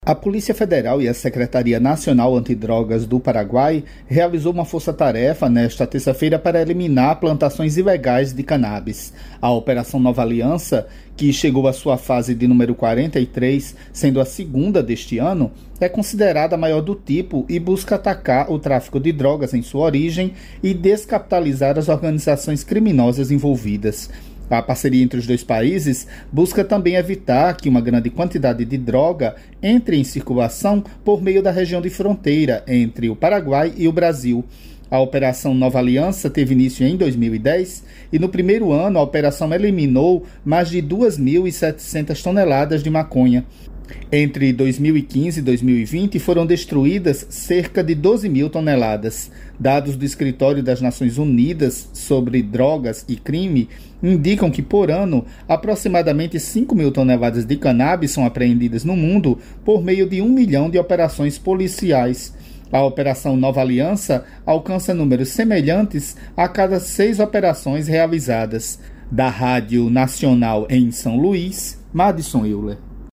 A Polícia Federal e a Secretaria Nacional Antidrogas do Paraguai realizou uma força-tarefa nesta terça-feira para eliminar plantações ilegais de cannabis. A Operação Nova Aliança, que chegou à sua fase de número 43, sendo a segunda deste ano, é considerada a maior do tipo e busca atacar o tráfico de drogas em sua origem e descapitalizar as organizações criminosas envolvidas. A parceria entre os dois países busca também evitar que uma grande quantidade de droga entre em circulação por meio da região de fronteira entre o Paraguai e o Brasil. A Operação Nova Aliança teve início em 2010 e no primeiro ano a operação eliminou mais de 2.700 toneladas de maconha. Entre 2015 e 2020 foram destruídas cerca de 12 mil toneladas. Dados do Escritório das Nações Unidas sobre Drogas e Crime indicam que por ano aproximadamente 5 mil toneladas de cannabis são apreendidas no mundo por meio de 1 milhão de operações policiais. A Operação Nova Aliança alcança números semelhantes a cada 6 operações realizadas. Da Rádio Nacional em São Luís, Madison Euler.